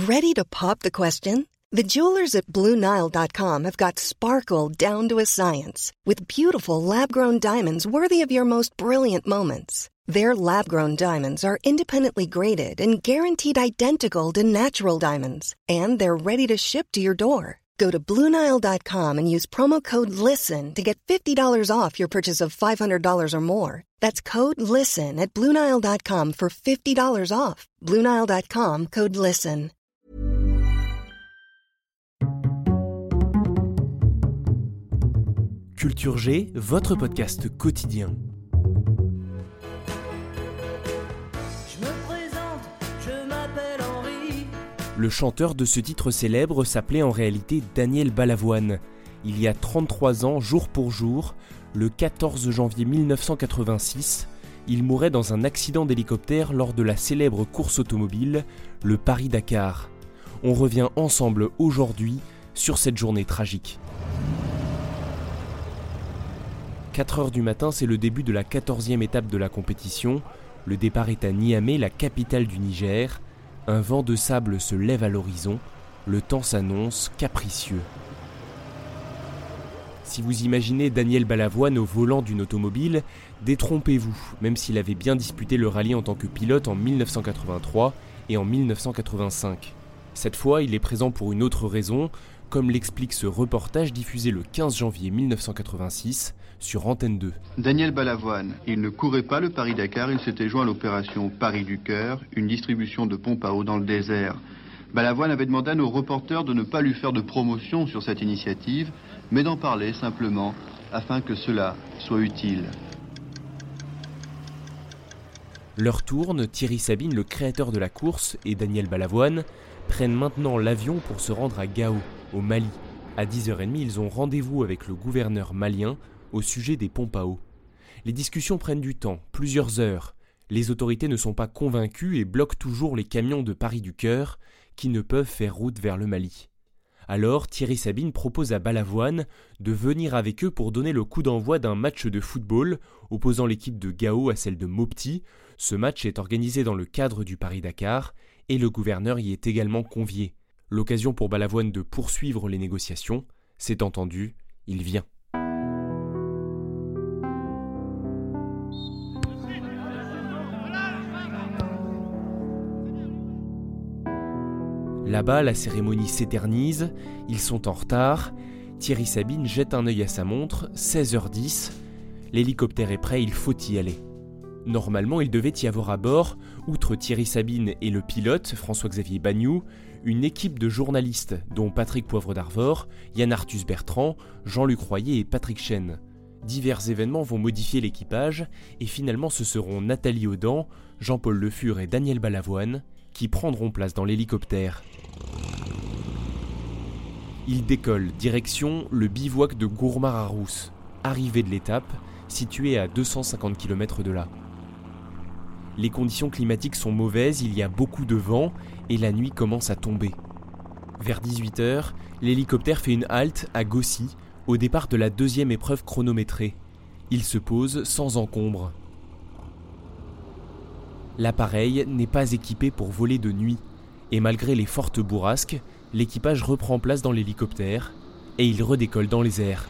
Ready to pop the question? The jewelers at BlueNile.com have got sparkle down to a science with beautiful lab-grown diamonds worthy of your most brilliant moments. Their lab-grown diamonds are independently graded and guaranteed identical to natural diamonds, and they're ready to ship to your door. Go to BlueNile.com and use promo code LISTEN to get $50 off your purchase of $500 or more. That's code LISTEN at BlueNile.com for $50 off. BlueNile.com, code LISTEN. Culture G, votre podcast quotidien. Le chanteur de ce titre célèbre s'appelait en réalité Daniel Balavoine. Il y a 33 ans, jour pour jour, le 14 janvier 1986, il mourait dans un accident d'hélicoptère lors de la célèbre course automobile, le Paris-Dakar. On revient ensemble aujourd'hui sur cette journée tragique. 4h du matin, c'est le début de la 14e étape de la compétition. Le départ est à Niamey, la capitale du Niger. Un vent de sable se lève à l'horizon, le temps s'annonce capricieux. Si vous imaginez Daniel Balavoine au volant d'une automobile, détrompez-vous, même s'il avait bien disputé le rallye en tant que pilote en 1983 et en 1985. Cette fois, il est présent pour une autre raison, comme l'explique ce reportage diffusé le 15 janvier 1986 sur Antenne 2. Daniel Balavoine, il ne courait pas le Paris-Dakar, il s'était joint à l'opération Paris du Cœur, une distribution de pompes à eau dans le désert. Balavoine avait demandé à nos reporters de ne pas lui faire de promotion sur cette initiative, mais d'en parler simplement, afin que cela soit utile. L'heure tourne, Thierry Sabine, le créateur de la course, et Daniel Balavoine prennent maintenant l'avion pour se rendre à Gao, au Mali. À 10h30, ils ont rendez-vous avec le gouverneur malien au sujet des pompes à eau. Les discussions prennent du temps, plusieurs heures. Les autorités ne sont pas convaincues et bloquent toujours les camions de Paris du Cœur qui ne peuvent faire route vers le Mali. Alors Thierry Sabine propose à Balavoine de venir avec eux pour donner le coup d'envoi d'un match de football opposant l'équipe de Gao à celle de Mopti. Ce match est organisé dans le cadre du Paris-Dakar et le gouverneur y est également convié. L'occasion pour Balavoine de poursuivre les négociations. C'est entendu, il vient. Là-bas, la cérémonie s'éternise, ils sont en retard. Thierry Sabine jette un œil à sa montre, 16h10. L'hélicoptère est prêt, il faut y aller. Normalement, il devait y avoir à bord, outre Thierry Sabine et le pilote, François-Xavier Bagnoud, une équipe de journalistes, dont Patrick Poivre d'Arvor, Yann Arthus Bertrand, Jean-Luc Royer et Patrick Chêne. Divers événements vont modifier l'équipage, et finalement ce seront Nathalie Audan, Jean-Paul Le Fur et Daniel Balavoine qui prendront place dans l'hélicoptère. Ils décollent, direction le bivouac de Gourmar-Harousse, arrivée de l'étape, située à 250 km de là. Les conditions climatiques sont mauvaises, il y a beaucoup de vent et la nuit commence à tomber. Vers 18h, l'hélicoptère fait une halte à Gossy, au départ de la deuxième épreuve chronométrée. Il se pose sans encombre. L'appareil n'est pas équipé pour voler de nuit, et malgré les fortes bourrasques, l'équipage reprend place dans l'hélicoptère et il redécolle dans les airs.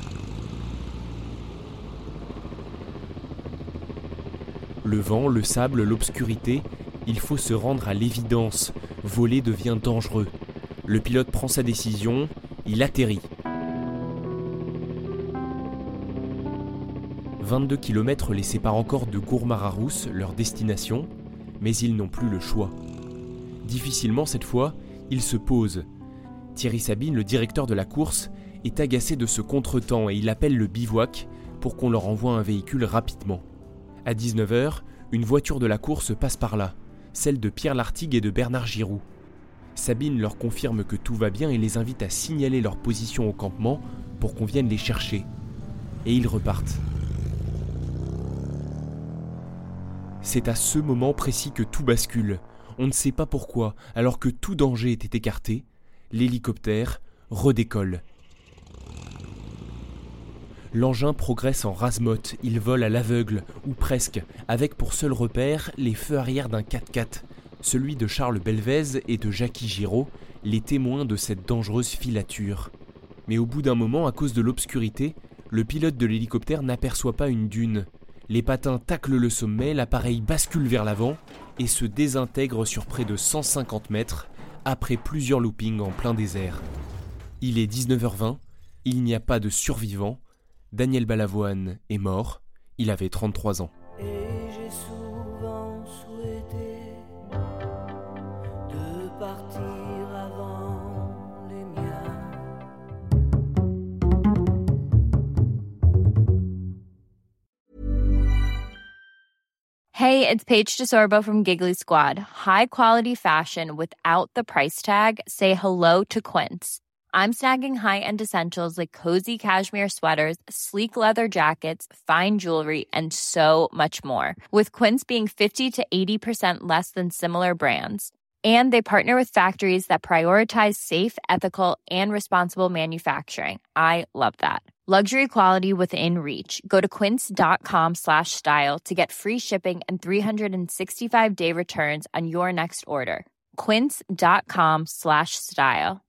Le vent, le sable, l'obscurité, il faut se rendre à l'évidence. Voler devient dangereux. Le pilote prend sa décision, il atterrit. 22 km les séparent encore de Gourmar-Harousse, leur destination, mais ils n'ont plus le choix. Difficilement cette fois, ils se posent. Thierry Sabine, le directeur de la course, est agacé de ce contretemps et il appelle le bivouac pour qu'on leur envoie un véhicule rapidement. À 19h, une voiture de la course passe par là, celle de Pierre Lartigue et de Bernard Giroux. Sabine leur confirme que tout va bien et les invite à signaler leur position au campement pour qu'on vienne les chercher. Et ils repartent. C'est à ce moment précis que tout bascule. On ne sait pas pourquoi, alors que tout danger était écarté, l'hélicoptère redécolle. L'engin progresse en rase-motte, il vole à l'aveugle, ou presque, avec pour seul repère les feux arrière d'un 4x4. celui de Charles Belvez et de Jackie Giraud, les témoins de cette dangereuse filature. Mais au bout d'un moment, à cause de l'obscurité, le pilote de l'hélicoptère n'aperçoit pas une dune. Les patins taclent le sommet, l'appareil bascule vers l'avant et se désintègre sur près de 150 mètres après plusieurs loopings en plein désert. Il est 19h20, il n'y a pas de survivants. Daniel Balavoine est mort, il avait 33 ans. Et j'ai souvent souhaité de partir avant les miens. Hey, it's Paige DeSorbo from Giggly Squad. High quality fashion without the price tag. Say hello to Quince. I'm snagging high-end essentials like cozy cashmere sweaters, sleek leather jackets, fine jewelry, and so much more. With Quince being 50 to 80% less than similar brands. And they partner with factories that prioritize safe, ethical, and responsible manufacturing. I love that. Luxury quality within reach. Go to quince.com/style to get free shipping and 365-day returns on your next order. Quince.com/style.